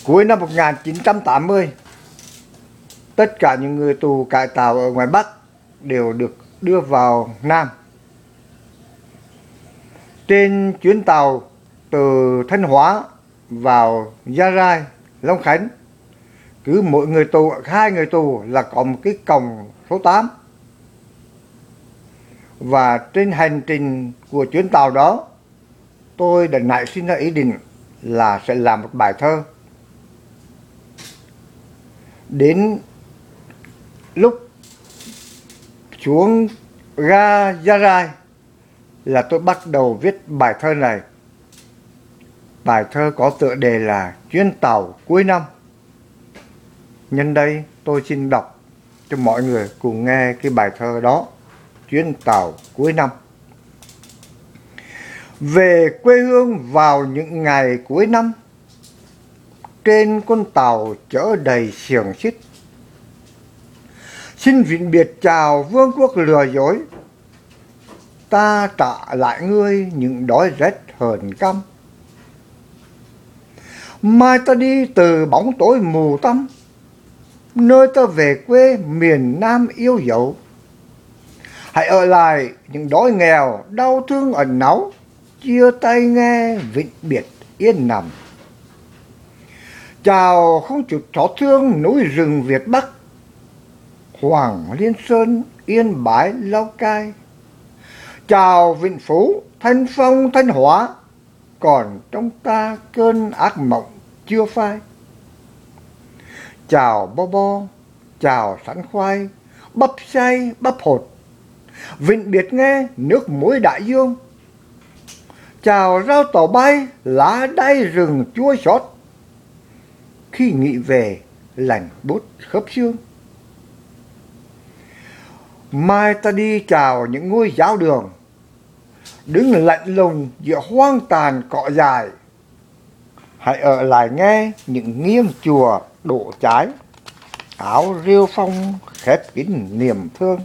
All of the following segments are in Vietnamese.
Cuối năm 1980, tất cả những người tù cải tạo ở ngoài Bắc đều được đưa vào Nam. Trên chuyến tàu từ Thanh Hóa vào Gia Rai, Long Khánh, cứ mỗi người tù, 2 người tù là có một cái còng số 8. Và trên hành trình của chuyến tàu đó, tôi đã nảy sinh ra ý định là sẽ làm một bài thơ. Đến lúc xuống ga Gia Rai là tôi bắt đầu viết bài thơ này. Bài thơ có tựa đề là Chuyến tàu cuối năm. Nhân đây tôi xin đọc cho mọi người cùng nghe cái bài thơ đó, Chuyến tàu cuối năm. Về quê hương vào những ngày cuối năm, trên con tàu chở đầy xiềng xích, xin vĩnh biệt chào vương quốc lừa dối, ta trả lại ngươi những đói rét hờn căm. Mai ta đi từ bóng tối mù tăm, nơi ta về quê miền Nam yêu dấu. Hãy ở lại những đói nghèo đau thương ẩn náu, chia tay nghe vĩnh biệt yên nằm. Chào không chút xót thương núi rừng Việt Bắc, Hoàng Liên Sơn Yên Bái Lào Cai. Chào Vĩnh Phú Thanh Phong Thanh Hóa, còn trong ta cơn ác mộng chưa phai. Chào Bo Bo, chào Sắn Khoai, bắp xay bắp hột, vĩnh biệt nghe nước muối đại dương. Chào rau tàu bay lá đay rừng chua xót, khi nghĩ về lạnh buốt khớp xương. Mai ta đi chào những ngôi giáo đường, đứng lạnh lùng giữa hoang tàn cỏ dài. Hãy ở lại nghe những nghiêng chùa đổ trái, áo rêu phong khép kín niềm thương.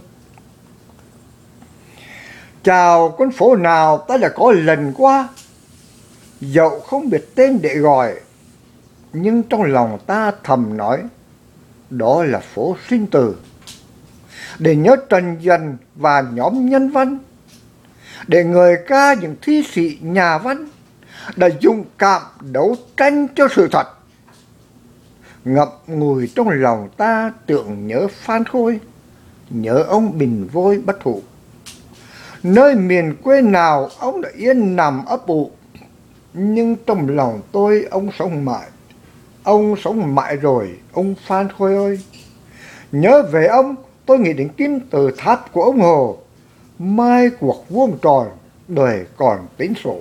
Chào con phố nào ta đã có lần qua, dẫu không biết tên để gọi, nhưng trong lòng ta thầm nói, đó là phố Sinh Tử. Để nhớ Trần Dần và nhóm nhân văn, để ngợi ca những thi sĩ nhà văn đã dũng cảm đấu tranh cho sự thật. Ngậm ngùi trong lòng ta tưởng nhớ Phan Khôi, nhớ ông Bình Vôi bất hủ. Nơi miền quê nào ông đã yên nằm ấp ủ, nhưng trong lòng tôi ông sống mãi. Ông sống mãi rồi, ông Phan Khôi ơi. Nhớ về ông, tôi nghĩ đến kim tự tháp của ông Hồ. Mai cuộc vuông tròn, đời còn tính sổ.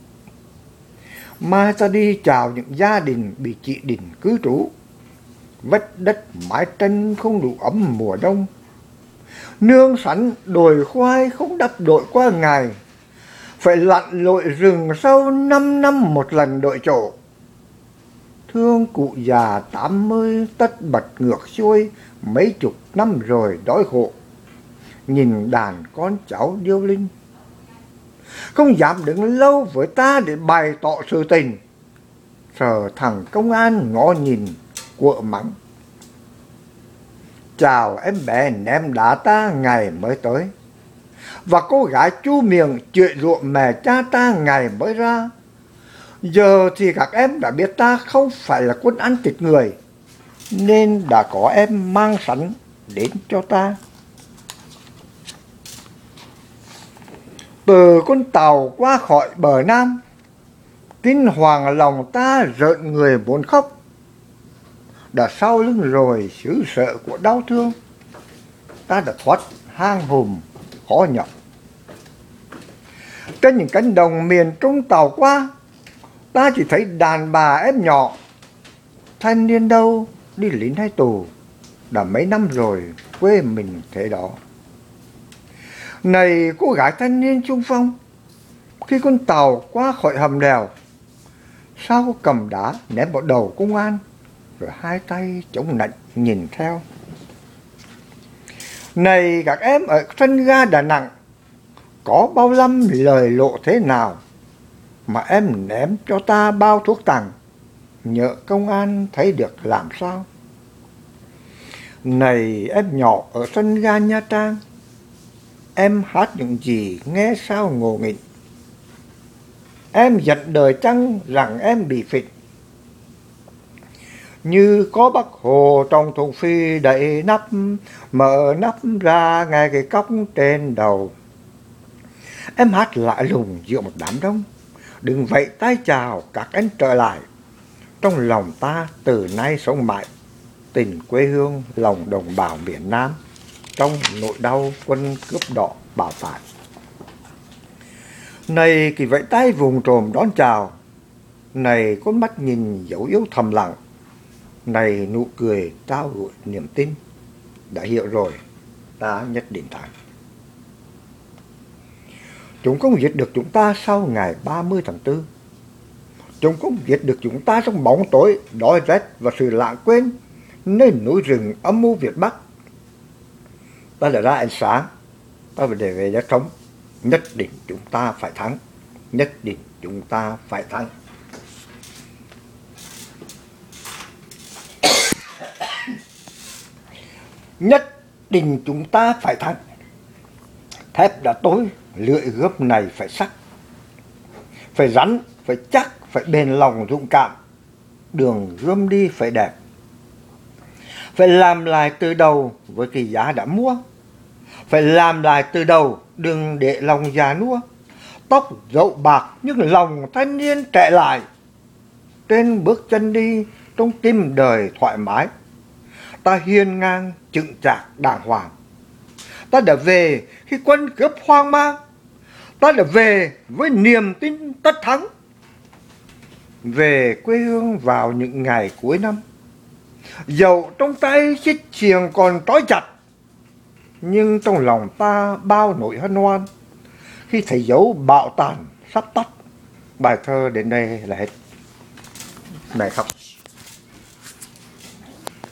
Mai ta đi chào những gia đình bị chỉ định cư trú, vách đất mái tranh không đủ ấm mùa đông. Nương sắn đồi khoai không đắp đội qua ngày, phải lặn lội rừng sâu 5 năm một lần đội chỗ. Thương cụ già 80 tất bật ngược xuôi, mấy chục năm rồi đói khổ. Nhìn đàn con cháu điêu linh, không dám đứng lâu với ta để bày tỏ sự tình. Sợ thằng công an ngó nhìn quợ mắng. Chào em bé ném đá ta ngày mới tới, và cô gái chu miệng chửi rủa mẹ cha ta ngày mới ra. Giờ thì các em đã biết ta không phải là quân ăn thịt người, nên đã có em mang sẵn đến cho ta. Từ con tàu qua khỏi bờ Nam, kinh hoàng lòng ta rợn người muốn khóc. Đã sau lưng rồi xứ sợ của đau thương, ta đã thoát hang hùm khó nhọc. Trên những cánh đồng miền Trung tàu qua, ta chỉ thấy đàn bà em nhỏ. Thanh niên đâu đi lính hay tù, đã mấy năm rồi quê mình thế đó. Này cô gái thanh niên xung phong, khi con tàu qua khỏi hầm đèo, sao có cầm đá ném vào đầu công an, rồi hai tay chống nạnh nhìn theo. Này các em ở sân ga Đà Nẵng, có bao lâm lời lộ thế nào mà em ném cho ta bao thuốc tàng, nhỡ công an thấy được làm sao. Này em nhỏ ở sân ga Nha Trang, em hát những gì nghe sao ngộ nghĩnh. Em giận đời chăng rằng em bị phịch, như có Bác Hồ trong thùng phi đậy nắp, mở nắp ra nghe cái cốc trên đầu. Em hát lạ lùng giữa một đám đông, đừng vẫy tay chào các anh trở lại. Trong lòng ta từ nay sống mãi tình quê hương, lòng đồng bào miền Nam, trong nỗi đau quân cướp đỏ bảo phạt. Này kỳ vẫy tay vùng trồm đón chào, này con mắt nhìn dấu yếu thầm lặng, này nụ cười trao gửi niềm tin. Đã hiểu rồi, ta nhất định thắng. Chúng không giết được chúng ta sau ngày 30 tháng 4. Chúng không giết được chúng ta trong bóng tối, đói rét và sự lãng quên nơi núi rừng âm mưu Việt Bắc. Ta đã ra ánh sáng, ta phải để về đất sống. Nhất định chúng ta phải thắng. Nhất định chúng ta phải thắng. Nhất định chúng ta phải thắng. Thép đã tối, lưỡi gươm này phải sắc. Phải rắn, phải chắc, phải bền lòng dũng cảm. Đường gươm đi phải đẹp. Phải làm lại từ đầu với cái giá đã mua. Phải làm lại từ đầu, đừng để lòng già nua. Tóc dậu bạc nhưng lòng thanh niên trẻ lại. Trên bước chân đi trong tim đời thoải mái. Ta hiên ngang chững chạc đàng hoàng. Ta đã về khi quân cướp hoang mang. Ta đã về với niềm tin tất thắng. Về quê hương vào những ngày cuối năm. Dẫu trong tay chiếc xiềng còn trói chặt, nhưng trong lòng ta bao nỗi hân hoan khi thấy dấu bạo tàn sắp tắt. Bài thơ đến đây là hết. Mẹ khóc.